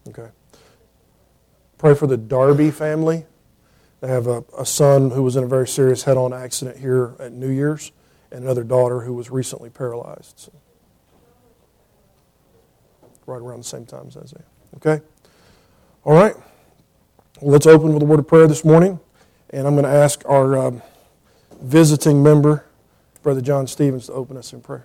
Okay. Pray for the Darby family. They have a son who was in a very serious head-on accident here at New Year's, and another daughter who was recently paralyzed. So, right around the same time as Isaiah. Okay? All right. Well, let's open with a word of prayer this morning, and I'm going to ask our visiting member, Brother John Stevens, to open us in prayer.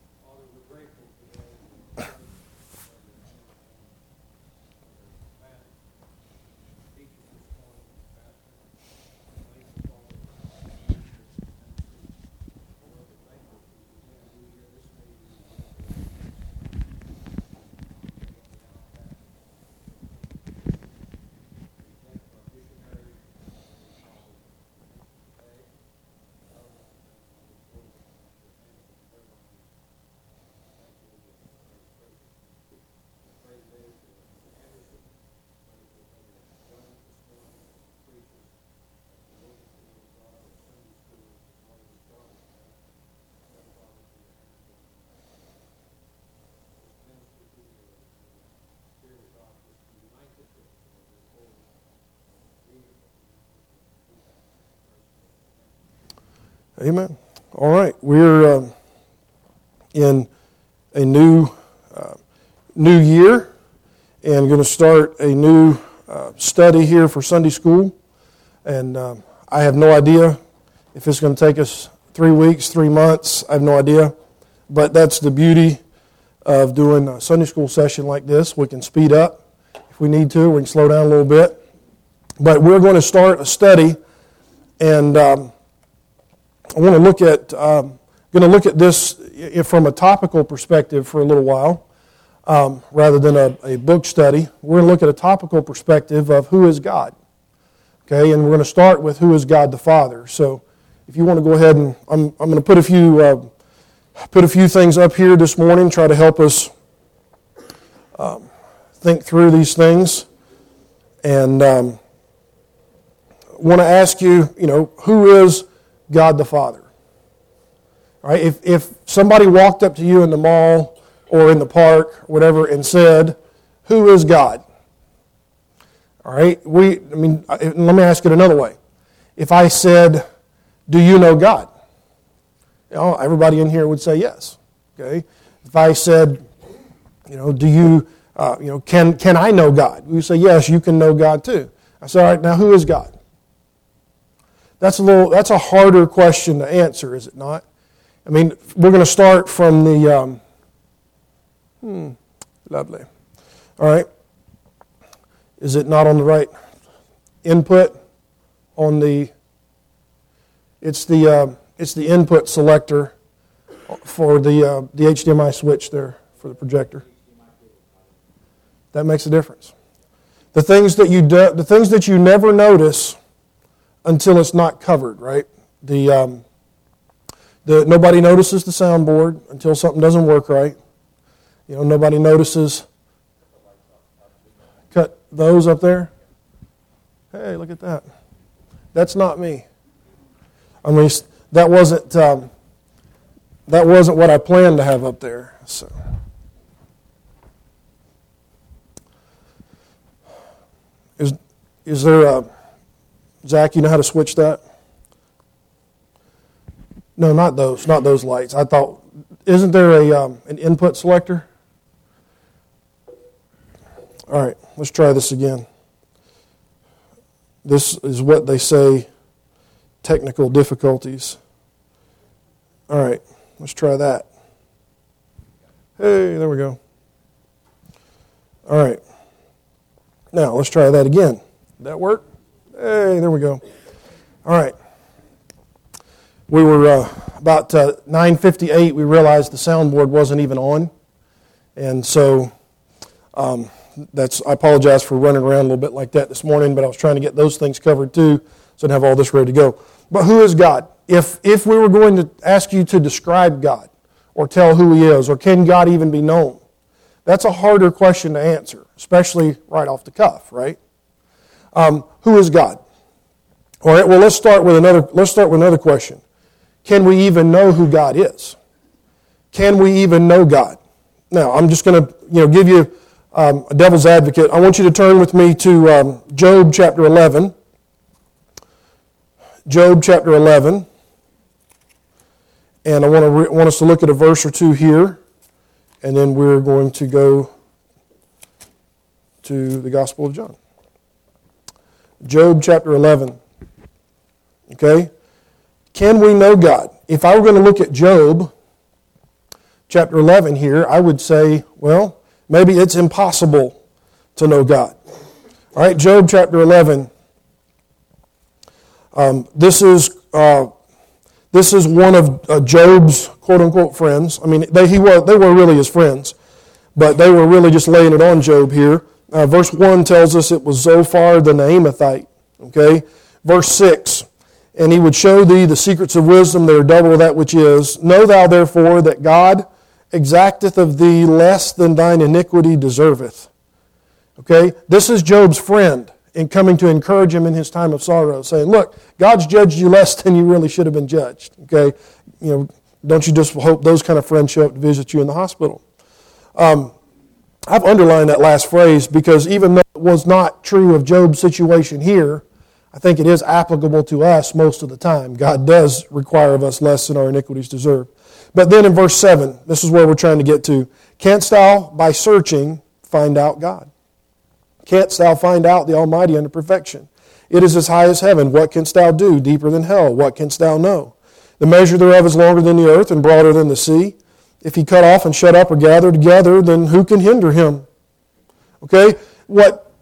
Amen. All right, we're in a new year and going to start a new study here for Sunday school. And I have no idea if it's going to take us 3 weeks, 3 months. I have no idea. But that's the beauty of doing a Sunday school session like this. We can speed up if we need to. We can slow down a little bit. But we're going to start a study, and I want to look at this from a topical perspective for a little while, rather than a book study. We're going to look at a topical perspective of who is God. Okay, and we're going to start with who is God the Father. So, if you want to go ahead and I'm going to put a few things up here this morning, try to help us think through these things, and want to ask you, who is God the Father? All right, if somebody walked up to you in the mall or in the park, or whatever, and said, "Who is God?" All right, let me ask it another way. If I said, "Do you know God?" Everybody in here would say yes. Okay. If I said, "Do you, can I know God?" You say, "Yes, you can know God too." I said, "All right, now who is God?" That's a harder question to answer, is it not? We're going to start from the, lovely. All right. Is it not on the right input? It's the input selector for the HDMI switch there for the projector. That makes a difference. The things that you never notice until it's not covered, right? Nobody notices the soundboard until something doesn't work right. Nobody notices. Cut those up there. Hey, look at that. That's not me. That wasn't what I planned to have up there. So, is there a Zach, you know how to switch that? No, not those lights. I thought, isn't there an input selector? All right, let's try this again. This is what they say, technical difficulties. All right, let's try that. Hey, there we go. All right. Now, let's try that again. Did that work? Hey, there we go. All right. We were about 9:58. We realized the soundboard wasn't even on, and so I apologize for running around a little bit like that this morning. But I was trying to get those things covered too, so I'd have all this ready to go. But who is God? If we were going to ask you to describe God, or tell who He is, or can God even be known, that's a harder question to answer, especially right off the cuff, right? Who is God? All right. Well, let's start with another question. Can we even know who God is? Can we even know God? Now, I'm just going to give you a devil's advocate. I want you to turn with me to Job chapter 11. Job chapter 11. And I want us to look at a verse or two here, and then we're going to go to the Gospel of John. Job chapter 11. Okay? Can we know God? If I were going to look at Job chapter 11 here, I would say, well, maybe it's impossible to know God. All right, Job chapter 11. This is one of Job's quote-unquote friends. I mean, they were really his friends, but they were really just laying it on Job here. Verse 1 tells us it was Zophar the Naamathite. Okay? Verse 6, and he would show thee the secrets of wisdom, they are double that which is. Know thou therefore that God exacteth of thee less than thine iniquity deserveth. Okay? This is Job's friend in coming to encourage him in his time of sorrow, saying, look, God's judged you less than you really should have been judged. Okay? Don't you just hope those kind of friends show up to visit you in the hospital. I've underlined that last phrase because even though it was not true of Job's situation here, I think it is applicable to us most of the time. God does require of us less than our iniquities deserve. But then in verse 7, this is where we're trying to get to. Canst thou, by searching, find out God? Canst thou find out the Almighty unto perfection? It is as high as heaven. What canst thou do? Deeper than hell. What canst thou know? The measure thereof is longer than the earth and broader than the sea. If he cut off and shut up or gather together, then who can hinder him? Okay? What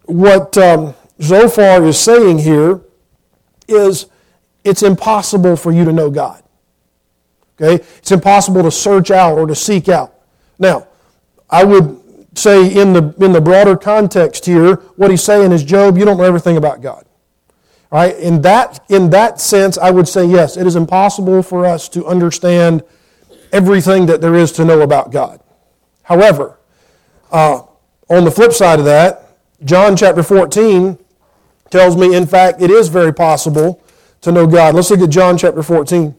Zophar is saying here is it's impossible for you to know God. Okay? It's impossible to search out or to seek out. Now, I would say in the broader context here, what he's saying is, Job, you don't know everything about God. All right? In that sense, I would say, yes, it is impossible for us to understand everything that there is to know about God. However, on the flip side of that, John chapter 14 tells me, in fact, it is very possible to know God. Let's look at John chapter 14,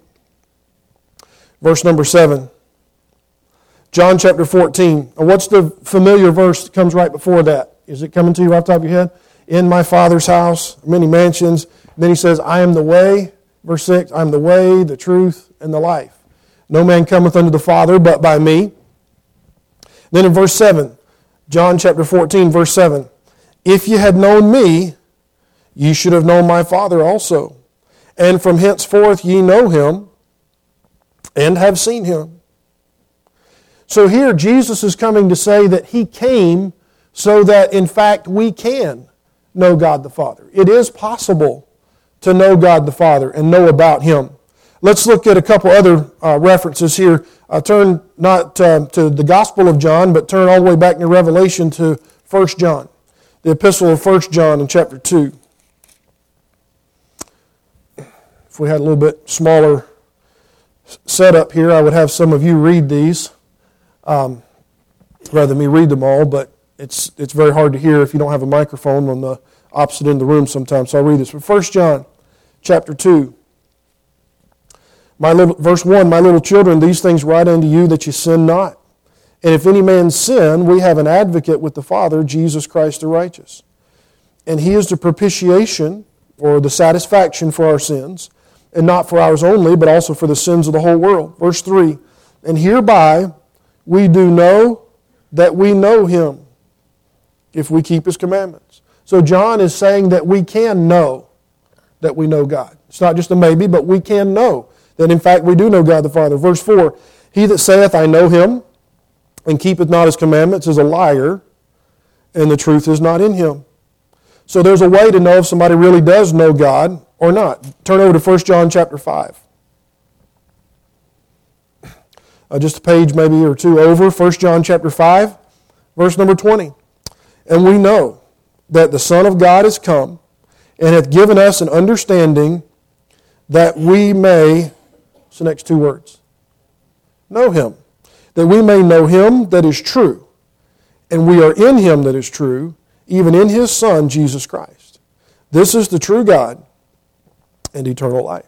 verse number 7. John chapter 14. What's the familiar verse that comes right before that? Is it coming to you right off the top of your head? In my Father's house, many mansions. And then he says, I am the way. Verse 6, I am the way, the truth, and the life. No man cometh unto the Father but by me. Then in verse 7, John chapter 14, verse 7, if ye had known me, ye should have known my Father also. And from henceforth ye know him and have seen him. So here Jesus is coming to say that he came so that in fact we can know God the Father. It is possible to know God the Father and know about him. Let's look at a couple other references here. Turn not to the Gospel of John, but turn all the way back to Revelation to 1 John. The epistle of 1 John in chapter 2. If we had a little bit smaller setup here, I would have some of you read these, rather than me read them all, but it's very hard to hear if you don't have a microphone on the opposite end of the room sometimes, so I'll read this. But 1 John chapter 2. Verse 1, my little children, these things write unto you that you sin not. And if any man sin, we have an advocate with the Father, Jesus Christ the righteous. And he is the propitiation, or the satisfaction for our sins, and not for ours only, but also for the sins of the whole world. Verse 3, and hereby we do know that we know him, if we keep his commandments. So John is saying that we can know that we know God. It's not just a maybe, but we can know that in fact we do know God the Father. Verse 4, he that saith, I know him, and keepeth not his commandments is a liar, and the truth is not in him. So there's a way to know if somebody really does know God or not. Turn over to 1 John chapter 5. Just a page maybe or two over, 1 John chapter 5, verse number 20. And we know that the Son of God is come, and hath given us an understanding that we may, what's the next two words? Know him. That we may know him that is true. And we are in him that is true, even in his Son, Jesus Christ. This is the true God and eternal life.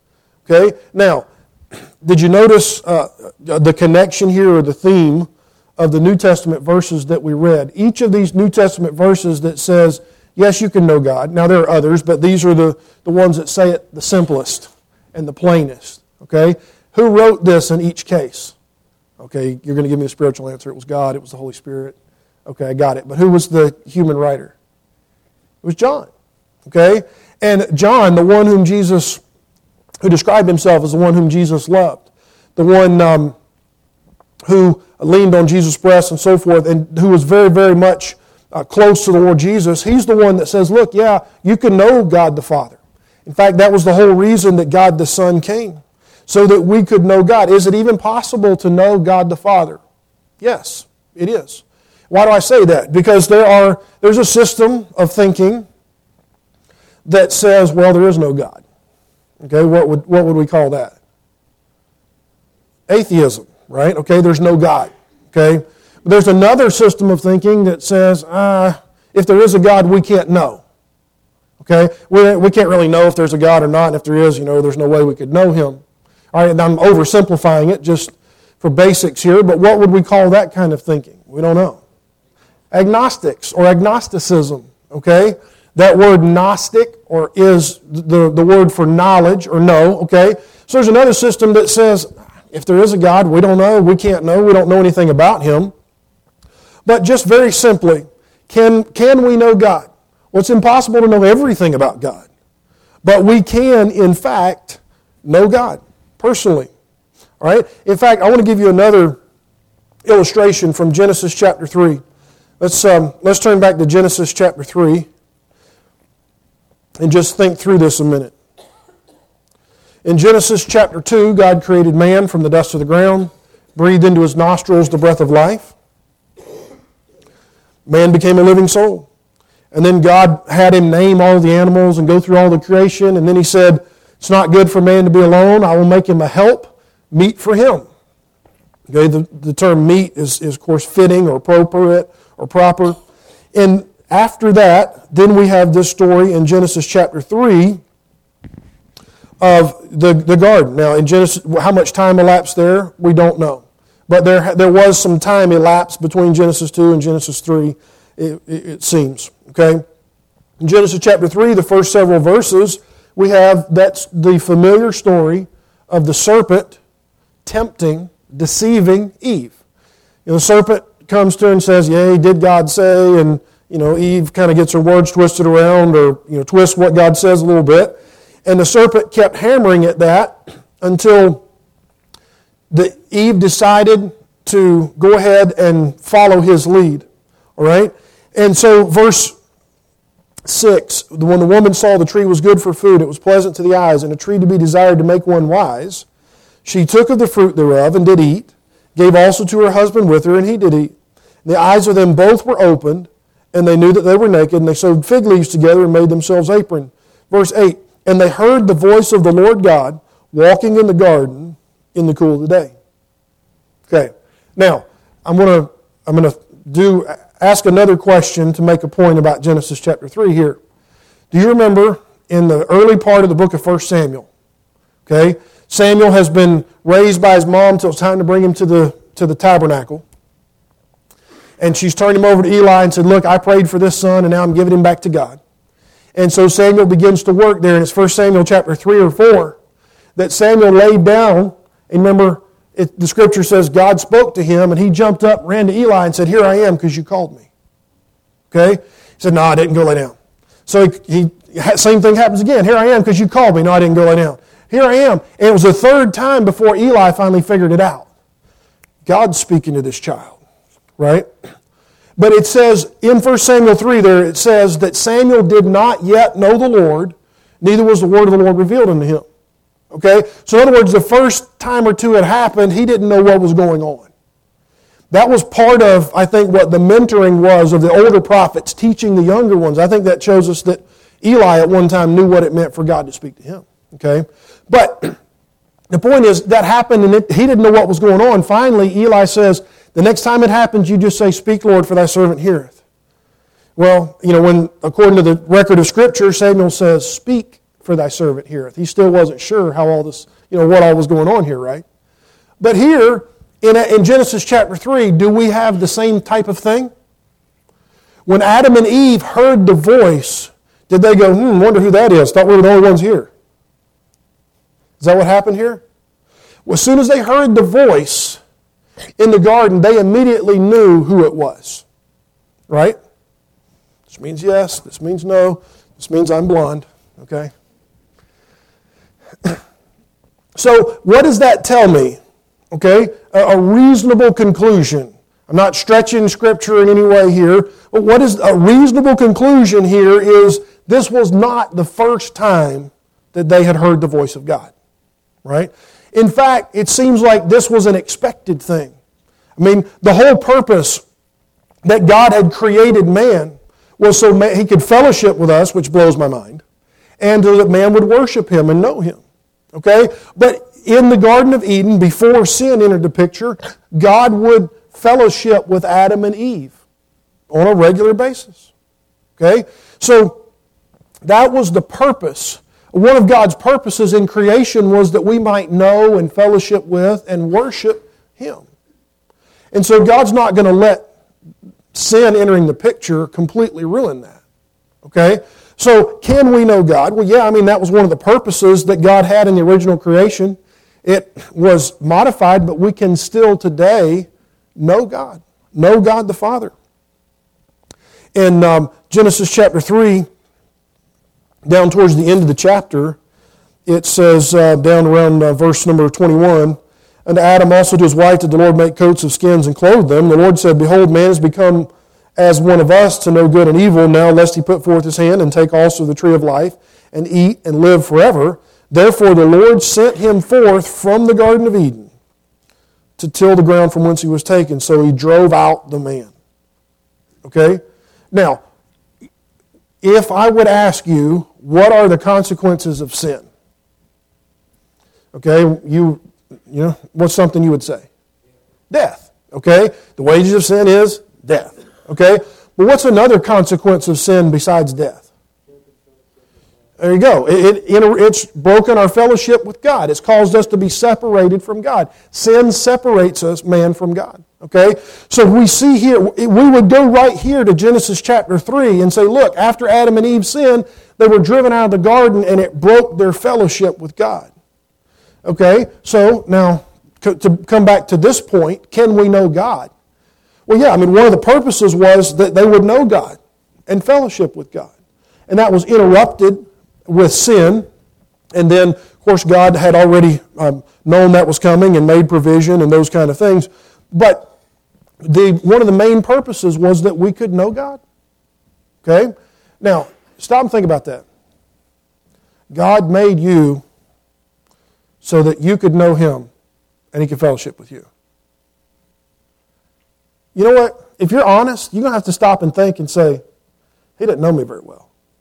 Okay? Now, did you notice the connection here or the theme of the New Testament verses that we read. Each of these New Testament verses that says, yes, you can know God. Now there are others, but these are the ones that say it the simplest and the plainest. Okay? Who wrote this in each case? Okay, you're going to give me a spiritual answer. It was God. It was the Holy Spirit. Okay, I got it. But who was the human writer? It was John. Okay? And John, the one who described himself as the one whom Jesus loved, the one who leaned on Jesus' breast and so forth, and who was very, very much close to the Lord Jesus, he's the one that says, look, yeah, you can know God the Father. In fact, that was the whole reason that God the Son came, so that we could know God. Is it even possible to know God the Father? Yes, it is. Why do I say that? Because there's a system of thinking that says, well, there is no God. Okay, what would we call that? Atheism, right? Okay, there's no God. Okay, but there's another system of thinking that says, if there is a God, we can't know. Okay, we can't really know if there's a God or not, and if there is, there's no way we could know Him. All right, and I'm oversimplifying it just for basics here, but what would we call that kind of thinking? We don't know. Agnostics or agnosticism, okay? That word gnostic or is the word for knowledge or know, okay? So there's another system that says, if there is a God, we don't know, we can't know, we don't know anything about Him. But just very simply, can we know God? Well, it's impossible to know everything about God. But we can, in fact, know God personally. All right? In fact, I want to give you another illustration from Genesis chapter 3. Let's turn back to Genesis chapter 3 and just think through this a minute. In Genesis chapter 2, God created man from the dust of the ground, breathed into his nostrils the breath of life. Man became a living soul. And then God had him name all the animals and go through all the creation. And then He said, it's not good for man to be alone. I will make him a help, meet for him. Okay, the term meet is of course fitting or appropriate or proper. And after that, then we have this story in Genesis chapter 3 of the garden. Now in Genesis, how much time elapsed there? We don't know. But there was some time elapsed between Genesis 2 and Genesis 3, it seems. Okay? In Genesis chapter 3, the first several verses, we have that's the familiar story of the serpent tempting, deceiving Eve. The serpent comes to her and says, yea, did God say? And Eve kind of gets her words twisted around or twists what God says a little bit. And the serpent kept hammering at that until Eve decided to go ahead and follow his lead. All right? And so verse 6, when the woman saw the tree was good for food, it was pleasant to the eyes, and a tree to be desired to make one wise, she took of the fruit thereof and did eat, gave also to her husband with her, and he did eat. And the eyes of them both were opened, and they knew that they were naked, and they sewed fig leaves together and made themselves aprons. Verse 8, and they heard the voice of the Lord God walking in the garden in the cool of the day. Okay, now I'm going to ask another question to make a point about Genesis chapter 3 here. Do you remember in the early part of the book of 1 Samuel? Okay, Samuel has been raised by his mom until it's time to bring him to the tabernacle. And she's turned him over to Eli and said, look, I prayed for this son and now I'm giving him back to God. And so Samuel begins to work there, and it's 1 Samuel chapter 3 or 4 that Samuel laid down. And remember, the scripture says God spoke to him, and he jumped up, ran to Eli, and said, here I am because you called me. Okay? He said, no, I didn't go lay down. So same thing happens again. Here I am because you called me. No, I didn't go lay down. Here I am. And it was the third time before Eli finally figured it out. God's speaking to this child. Right? But it says, in 1 Samuel 3 there, it says that Samuel did not yet know the Lord, neither was the word of the Lord revealed unto him. Okay? So in other words, the first time or two it happened, he didn't know what was going on. That was part of, I think, what the mentoring was of the older prophets teaching the younger ones. I think that shows us that Eli at one time knew what it meant for God to speak to him. Okay? But the point is, that happened and he didn't know what was going on. Finally, Eli says, the next time it happens, you just say, speak, Lord, for thy servant heareth. Well, when, according to the record of Scripture, Samuel says, speak, for thy servant heareth. He still wasn't sure how all this, what all was going on here, right? But here, in Genesis chapter 3, do we have the same type of thing? When Adam and Eve heard the voice, did they go, wonder who that is? Thought we were the only ones here. Is that what happened here? Well, as soon as they heard the voice in the garden, they immediately knew who it was. Right? This means yes, this means no, this means I'm blonde. Okay? So, what does that tell me? Okay? A reasonable conclusion. I'm not stretching Scripture in any way here, but what is a reasonable conclusion here is this was not the first time that they had heard the voice of God. Right? In fact, it seems like this was an expected thing. I mean, the whole purpose that God had created man was so he could fellowship with us, which blows my mind, and so that man would worship Him and know Him. Okay? But in the Garden of Eden, before sin entered the picture, God would fellowship with Adam and Eve on a regular basis. Okay? So that was the purpose. One of God's purposes in creation was that we might know and fellowship with and worship Him. And so God's not going to let sin entering the picture completely ruin that. Okay? So can we know God? Well, yeah, that was one of the purposes that God had in the original creation. It was modified, but we can still today know God. Know God the Father. In Genesis chapter 3, down towards the end of the chapter, it says down around verse number 21, "And Adam also to his wife did the Lord make coats of skins and clothe them. The Lord said, Behold, man has become as one of us to know good and evil. Now lest he put forth his hand and take also the tree of life and eat and live forever. Therefore the Lord sent him forth from the Garden of Eden to till the ground from whence he was taken. So he drove out the man." Okay? Now, if I would ask you, what are the consequences of sin? Okay, you know, what's something you would say? Death. Okay? The wages of sin is death. Okay? But what's another consequence of sin besides death? There you go. It's broken our fellowship with God. It's caused us to be separated from God. Sin separates us, man, from God. Okay? So we see here, we would go right here to Genesis chapter 3 and say, look, after Adam and Eve sinned, they were driven out of the garden and it broke their fellowship with God. Okay? So now, to come back to this point, can we know God? Well, yeah, one of the purposes was that they would know God and fellowship with God. And that was interrupted with sin. And then, of course, God had already known that was coming and made provision and those kind of things. But one of the main purposes was that we could know God. Okay? Now, stop and think about that. God made you so that you could know Him and He could fellowship with you. You know what? If you're honest, you're going to have to stop and think and say, He didn't know me very well.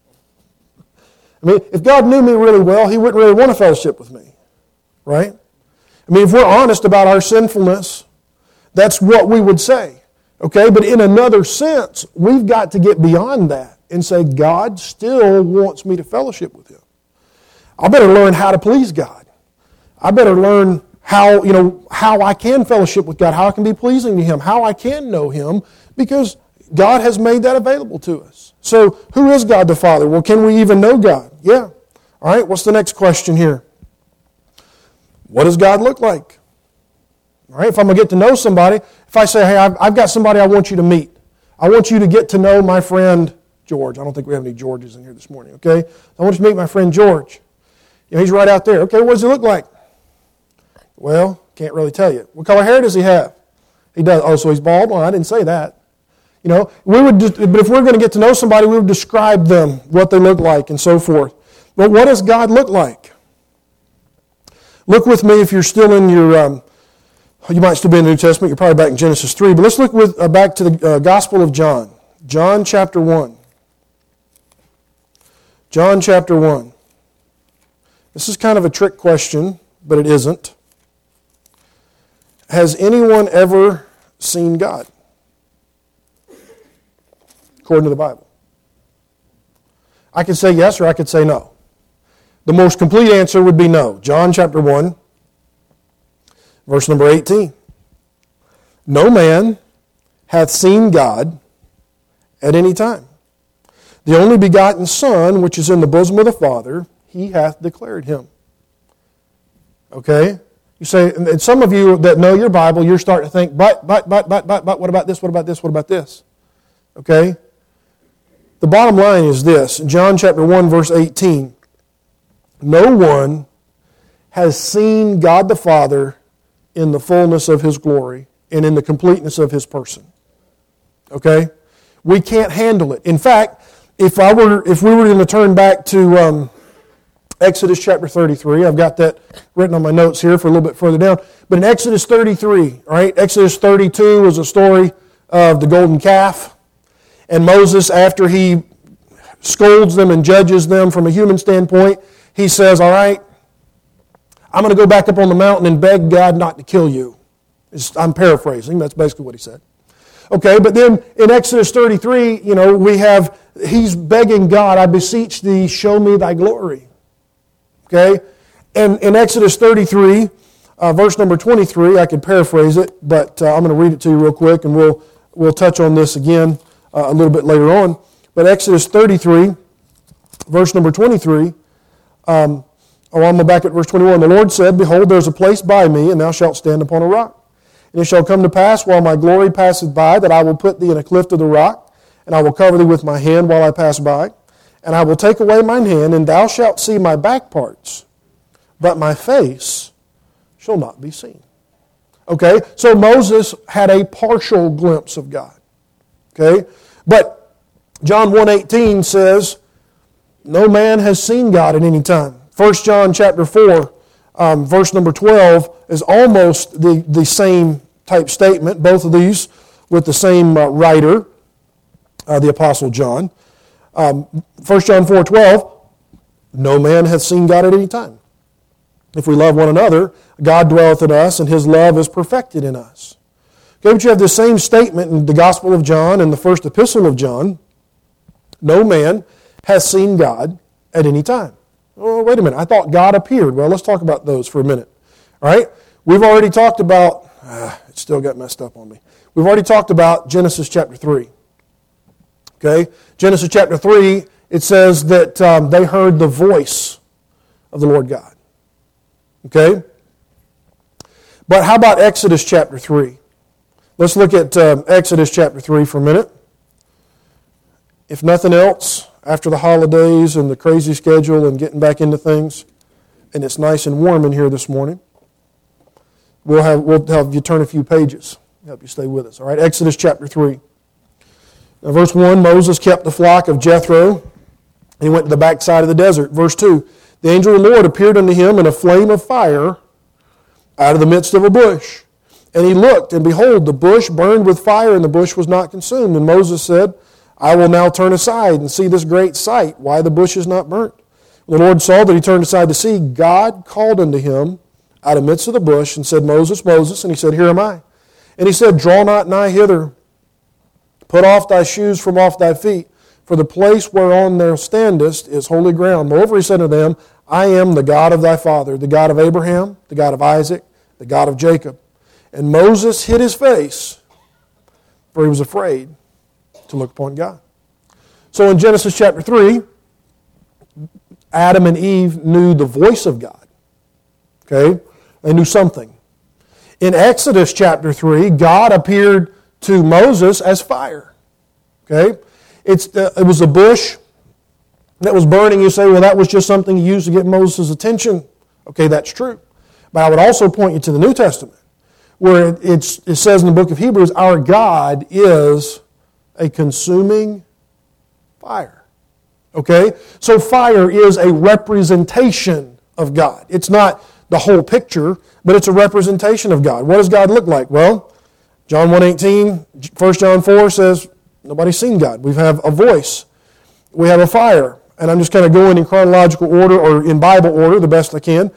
If God knew me really well, He wouldn't really want to fellowship with me. Right? If we're honest about our sinfulness, that's what we would say. Okay? But in another sense, we've got to get beyond that and say, God still wants me to fellowship with Him. I better learn how to please God. I better learn how I can fellowship with God, how I can be pleasing to Him, how I can know Him, because God has made that available to us. So, who is God the Father? Well, can we even know God? Yeah. All right, what's the next question here? What does God look like? All right, if I'm going to get to know somebody, if I say, hey, I've got somebody I want you to meet. I want you to get to know my friend George. I don't think we have any Georges in here this morning, okay? I want you to meet my friend George. He's right out there. Okay, what does he look like? Well, can't really tell you. What color hair does he have? He does. Oh, so he's bald? Well, I didn't say that. But if we're going to get to know somebody, we would describe them, what they look like, and so forth. But what does God look like? Look with me if you're still in your, you might still be in the New Testament. You're probably back in Genesis 3. But let's look back to the Gospel of John. John chapter 1. John chapter 1. This is kind of a trick question, but it isn't. Has anyone ever seen God? According to the Bible. I could say yes or I could say no. The most complete answer would be no. John chapter 1, verse number 18. No man hath seen God at any time. The only begotten Son, which is in the bosom of the Father, He hath declared Him. Okay? You say, and some of you that know your Bible, you're starting to think, but, what about this, what about this, what about this? Okay? The bottom line is this, in John chapter 1, verse 18, no one has seen God the Father in the fullness of His glory and in the completeness of His person. Okay? We can't handle it. In fact, if we were going to turn back to Exodus chapter 33, I've got that written on my notes here for a little bit further down. But in Exodus 33, right? Exodus 32 was a story of the golden calf. And Moses, after he scolds them and judges them from a human standpoint, he says, all right, I'm going to go back up on the mountain and beg God not to kill you. I'm paraphrasing. That's basically what he said. Okay, but then in Exodus 33, he's begging God, I beseech thee, show me thy glory. Okay, and in Exodus 33, verse number 23, I could paraphrase it, but I'm going to read it to you real quick, and we'll touch on this again a little bit later on. But Exodus 33, verse number 23, I'm back at verse 21. The Lord said, behold, there is a place by me, and thou shalt stand upon a rock. And it shall come to pass, while my glory passeth by, that I will put thee in a cleft of the rock, and I will cover thee with my hand while I pass by. And I will take away mine hand, and thou shalt see my back parts, but my face shall not be seen. Okay, so Moses had a partial glimpse of God. Okay, but John 1:18 says, no man has seen God at any time. 1 John chapter 4, verse number 12 is almost the same type statement, both of these with the same writer, the Apostle John. 1 John 4:12, no man hath seen God at any time. If we love one another, God dwelleth in us, and His love is perfected in us. Okay, but you have the same statement in the Gospel of John and the first epistle of John. No man hath seen God at any time. Oh, wait a minute, I thought God appeared. Well, let's talk about those for a minute. All right? We've already talked about, it still got messed up on me. We've already talked about Genesis chapter 3. Okay? Genesis chapter 3, it says that they heard the voice of the Lord God. Okay? But how about Exodus chapter 3? Let's look at Exodus chapter 3 for a minute. If nothing else, after the holidays and the crazy schedule and getting back into things, and it's nice and warm in here this morning, we'll have you turn a few pages. Help you stay with us. All right, Exodus chapter 3. Now, verse 1, Moses kept the flock of Jethro, and he went to the backside of the desert. Verse 2, the angel of the Lord appeared unto him in a flame of fire out of the midst of a bush. And he looked, and behold, the bush burned with fire, and the bush was not consumed. And Moses said, I will now turn aside and see this great sight, why the bush is not burnt. When the Lord saw that he turned aside to see, God called unto him out of the midst of the bush and said, Moses, Moses. And he said, Here am I. And he said, Draw not nigh hither. Put off thy shoes from off thy feet, for the place whereon thou standest is holy ground. Moreover, he said unto them, I am the God of thy father, the God of Abraham, the God of Isaac, the God of Jacob. And Moses hid his face, for he was afraid to look upon God. So in Genesis chapter 3, Adam and Eve knew the voice of God. Okay? They knew something. In Exodus chapter 3, God appeared to Moses as fire. Okay? It was a bush that was burning. You say, well, that was just something he used to get Moses' attention. Okay, that's true. But I would also point you to the New Testament, where it says in the book of Hebrews, our God is a consuming fire. Okay? So fire is a representation of God. It's not the whole picture, but it's a representation of God. What does God look like? Well, John 1:18, 1 John 4 says, nobody's seen God. We have a voice. We have a fire. And I'm just kind of going in chronological order or in Bible order the best I can.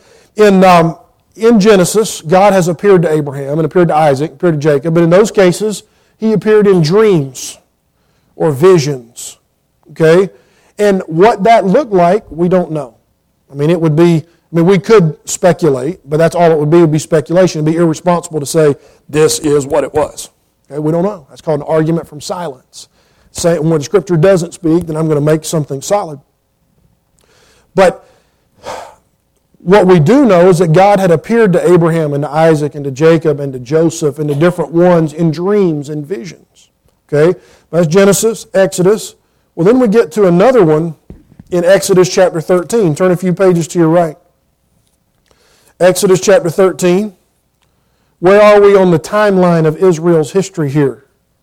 In Genesis, God has appeared to Abraham and appeared to Isaac, appeared to Jacob. But in those cases, He appeared in dreams or visions. Okay? And what that looked like, we don't know. I mean, it would be I mean, we could speculate, but that's all it would be speculation. It would be irresponsible to say, this is what it was. Okay, we don't know. That's called an argument from silence. When the Scripture doesn't speak, then I'm going to make something solid. But what we do know is that God had appeared to Abraham and to Isaac and to Jacob and to Joseph and to different ones in dreams and visions. Okay, that's Genesis, Exodus. Well, then we get to another one in Exodus chapter 13. Turn a few pages to your right. Exodus chapter 13. Where are we on the timeline of Israel's history here?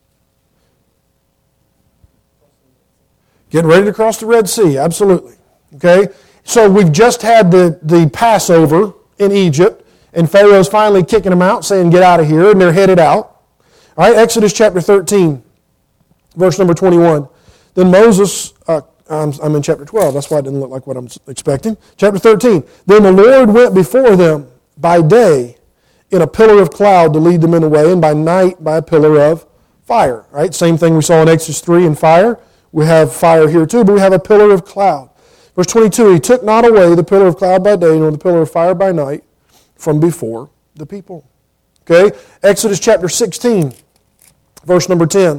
Getting ready to cross the Red Sea, absolutely. Okay? So we've just had the Passover in Egypt, and Pharaoh's finally kicking them out, saying, get out of here, and they're headed out. All right, Exodus chapter 13, verse number 21. Then Moses, I'm in chapter 12, that's why it didn't look like what I'm expecting. Chapter 13. Then the Lord went before them by day in a pillar of cloud to lead them in the way, and by night by a pillar of fire. All right, same thing we saw in Exodus 3 in fire. We have fire here too, but we have a pillar of cloud. Verse 22, He took not away the pillar of cloud by day, nor the pillar of fire by night from before the people. Okay, Exodus chapter 16, verse number 10.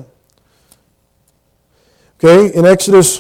Okay, in Exodus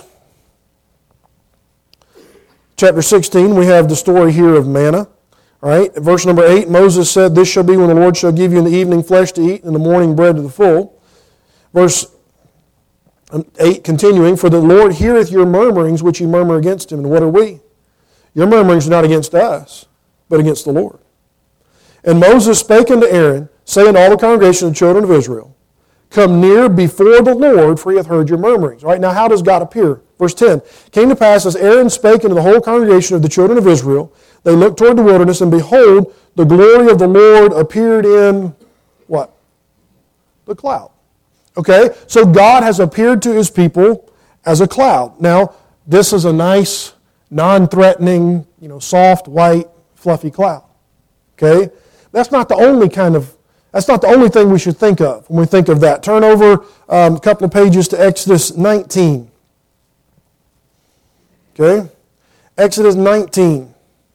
chapter 16, we have the story here of manna. All right, verse number 8, Moses said, this shall be when the Lord shall give you in the evening flesh to eat, and in the morning bread to the full. Verse 8, continuing, for the Lord heareth your murmurings which ye murmur against Him. And what are we? Your murmurings are not against us, but against the Lord. And Moses spake unto Aaron, saying to all the congregation of the children of Israel, come near before the Lord, for He hath heard your murmurings. All right, now how does God appear? Verse 10, came to pass as Aaron spake unto the whole congregation of the children of Israel, they looked toward the wilderness, and behold, the glory of the Lord appeared in what? The cloud. Okay, so God has appeared to His people as a cloud. Now, this is a nice, non-threatening, soft, white, fluffy cloud. Okay, that's not the only thing we should think of when we think of that. Turn over a couple of pages to Exodus 19. Okay, Exodus 19.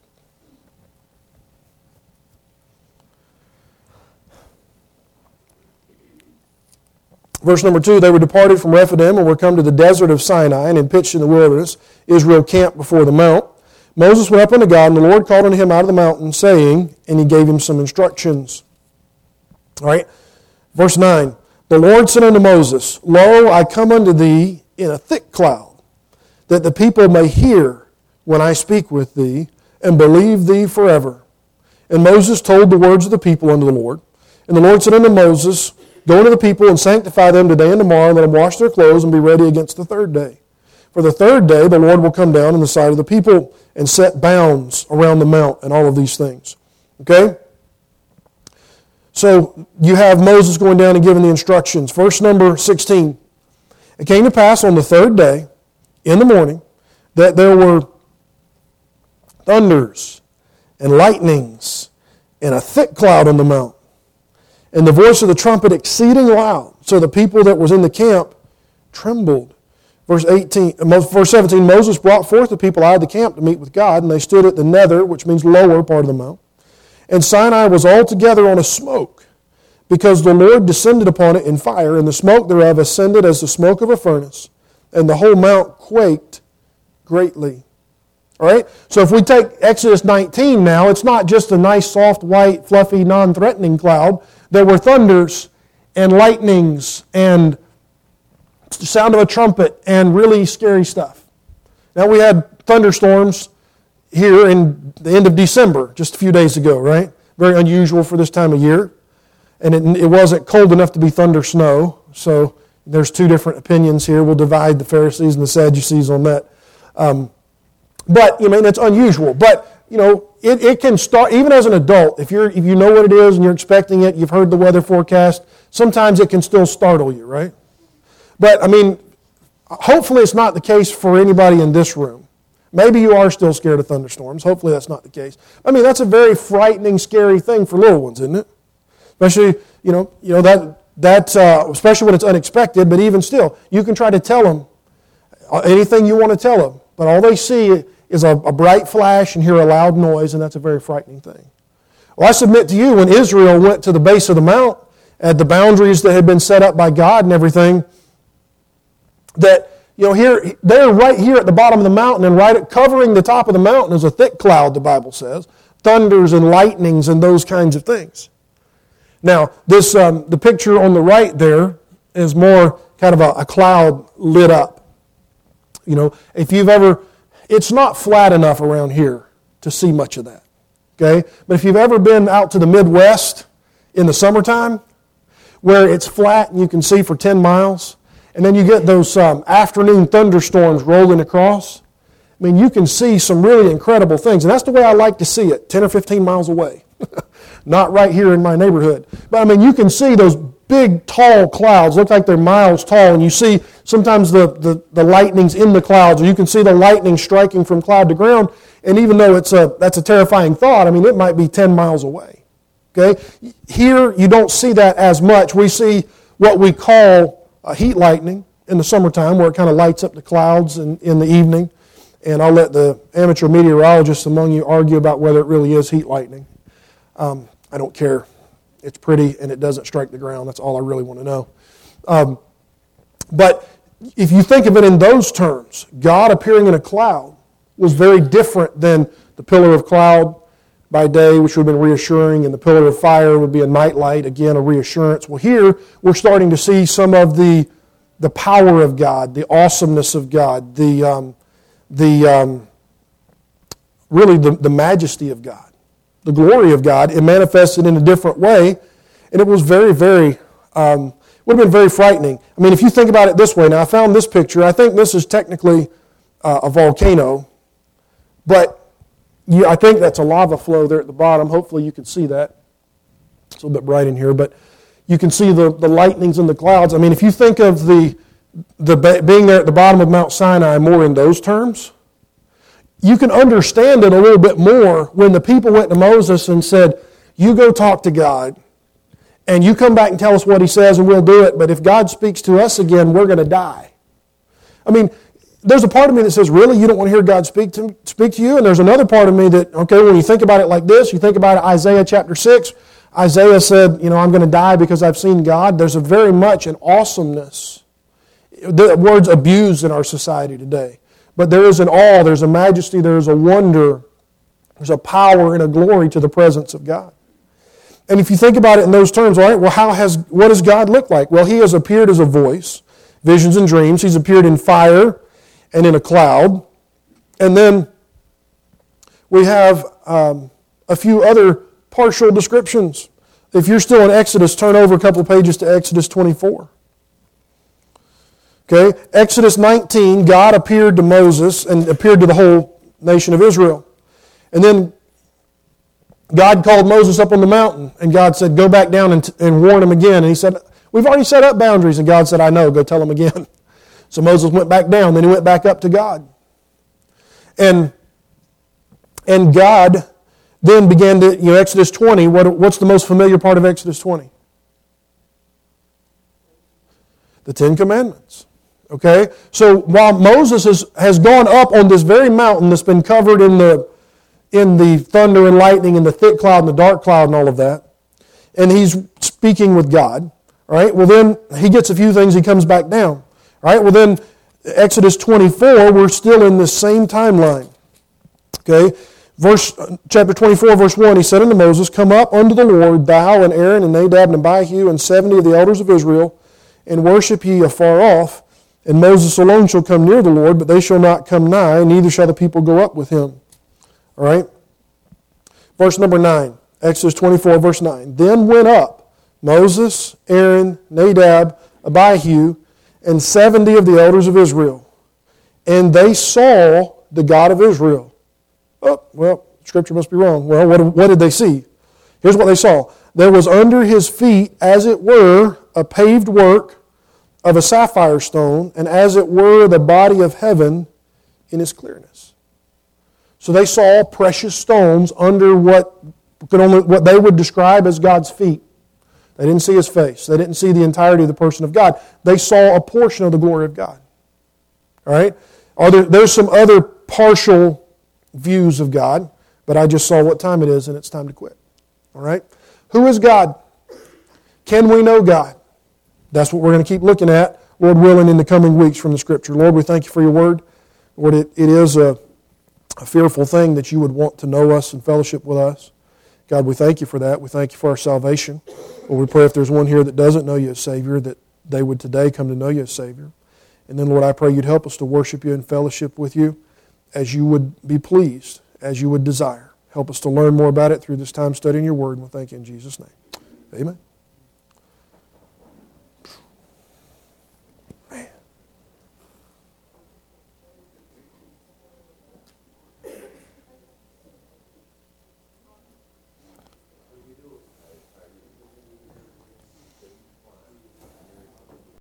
Verse number 2, they were departed from Rephidim and were come to the desert of Sinai and had pitched in the wilderness. Israel camped before the mount. Moses went up unto God, and the Lord called unto him out of the mountain, saying, and He gave him some instructions. All right, verse 9, the Lord said unto Moses, lo, I come unto thee in a thick cloud, that the people may hear when I speak with thee, and believe thee forever. And Moses told the words of the people unto the Lord. And the Lord said unto Moses, go unto the people and sanctify them today and tomorrow, and let them wash their clothes and be ready against the third day. For the third day the Lord will come down in the sight of the people and set bounds around the mount and all of these things. Okay? So you have Moses going down and giving the instructions. Verse number 16. It came to pass on the third day in the morning that there were thunders and lightnings and a thick cloud on the mount, and the voice of the trumpet exceeding loud, so the people that was in the camp trembled. Verse 17, Moses brought forth the people out of the camp to meet with God, and they stood at the nether, which means lower part of the mount. And Sinai was altogether on a smoke, because the Lord descended upon it in fire, and the smoke thereof ascended as the smoke of a furnace, and the whole mount quaked greatly. All right? So if we take Exodus 19 now, it's not just a nice, soft, white, fluffy, non-threatening cloud. There were thunders and lightnings and the sound of a trumpet and really scary stuff. Now we had thunderstorms here in the end of December, just a few days ago, right? Very unusual for this time of year. And it wasn't cold enough to be thunder snow. So there's two different opinions here. We'll divide the Pharisees and the Sadducees on that. But it's unusual. But it can start, even as an adult, if you know what it is and you're expecting it, you've heard the weather forecast, sometimes it can still startle you, right? But, hopefully it's not the case for anybody in this room. Maybe you are still scared of thunderstorms. Hopefully that's not the case. That's a very frightening, scary thing for little ones, isn't it? Especially, especially when it's unexpected, but even still, you can try to tell them anything you want to tell them, but all they see is a bright flash and hear a loud noise, and that's a very frightening thing. Well, I submit to you, when Israel went to the base of the mount, at the boundaries that had been set up by God and everything, that, they're right here at the bottom of the mountain, and covering the top of the mountain is a thick cloud, the Bible says, thunders and lightnings and those kinds of things. Now, this the picture on the right there is more kind of a cloud lit up. If you've ever, it's not flat enough around here to see much of that. Okay? But if you've ever been out to the Midwest in the summertime, where it's flat and you can see for 10 miles, and then you get those afternoon thunderstorms rolling across, you can see some really incredible things. And that's the way I like to see it, 10 or 15 miles away. Not right here in my neighborhood. But you can see those big, tall clouds, look like they're miles tall, and you see sometimes the lightnings in the clouds, or you can see the lightning striking from cloud to ground, and even though that's a terrifying thought, it might be 10 miles away. Okay? Here, you don't see that as much. We see what we call heat lightning in the summertime, where it kind of lights up the clouds in the evening, and I'll let the amateur meteorologists among you argue about whether it really is heat lightning. I don't care. It's pretty and it doesn't strike the ground. That's all I really want to know. But if you think of it in those terms, God appearing in a cloud was very different than the pillar of cloud by day, which would have been reassuring, and the pillar of fire would be a nightlight, again, a reassurance. Well, here we're starting to see some of the power of God, the awesomeness of God, really the majesty of God. The glory of God, it manifested in a different way, and it was very, very, would have been very frightening. If you think about it this way, now I found this picture, I think this is technically a volcano, but I think that's a lava flow there at the bottom. Hopefully you can see that. It's a little bit bright in here, but you can see the lightnings and the clouds. If you think of the being there at the bottom of Mount Sinai more in those terms, you can understand it a little bit more when the people went to Moses and said, you go talk to God, and you come back and tell us what He says, and we'll do it, but if God speaks to us again, we're going to die. There's a part of me that says, really, you don't want to hear God speak to you? And there's another part of me that, when you think about it like this, you think about it, Isaiah chapter 6, Isaiah said, I'm going to die because I've seen God. There's a very much an awesomeness. The word's abused in our society today. But there is an awe, there's a majesty, there's a wonder, there's a power and a glory to the presence of God. And if you think about it in those terms, all right, well, what does God look like? Well, He has appeared as a voice, visions and dreams. He's appeared in fire and in a cloud. And then we have a few other partial descriptions. If you're still in Exodus, turn over a couple pages to Exodus 24. Okay, Exodus 19, God appeared to Moses and appeared to the whole nation of Israel. And then God called Moses up on the mountain, and God said, go back down and warn him again. And he said, we've already set up boundaries. And God said, I know, go tell him again. So Moses went back down, then he went back up to God. And God then began to, Exodus 20, what's the most familiar part of Exodus 20? The Ten Commandments. Okay? So while Moses has gone up on this very mountain that's been covered in the thunder and lightning and the thick cloud and the dark cloud and all of that, and he's speaking with God, all right? Well, then he gets a few things, he comes back down. All right? Well, then Exodus 24, we're still in the same timeline. Okay? Chapter 24, verse 1, he said unto Moses, come up unto the Lord, thou and Aaron and Nadab and Abihu and 70 of the elders of Israel, and worship ye afar off. And Moses alone shall come near the Lord, but they shall not come nigh, neither shall the people go up with him. All right? Verse number 9, Exodus 24, verse 9. Then went up Moses, Aaron, Nadab, Abihu, and 70 of the elders of Israel. And they saw the God of Israel. Oh, well, Scripture must be wrong. Well, what did they see? Here's what they saw. There was under his feet, as it were, a paved work of a sapphire stone, and as it were the body of heaven in its clearness. So they saw precious stones under what they would describe as God's feet. They didn't see His face. They didn't see the entirety of the person of God. They saw a portion of the glory of God. All right? There's some other partial views of God, but I just saw what time it is and it's time to quit. All right? Who is God? Can we know God? That's what we're going to keep looking at, Lord willing, in the coming weeks from the Scripture. Lord, we thank you for your word. Lord, it is a fearful thing that you would want to know us and fellowship with us. God, we thank you for that. We thank you for our salvation. Lord, we pray if there's one here that doesn't know you as Savior, that they would today come to know you as Savior. And then, Lord, I pray you'd help us to worship you and fellowship with you as you would be pleased, as you would desire. Help us to learn more about it through this time studying your word, and we thank you in Jesus' name. Amen.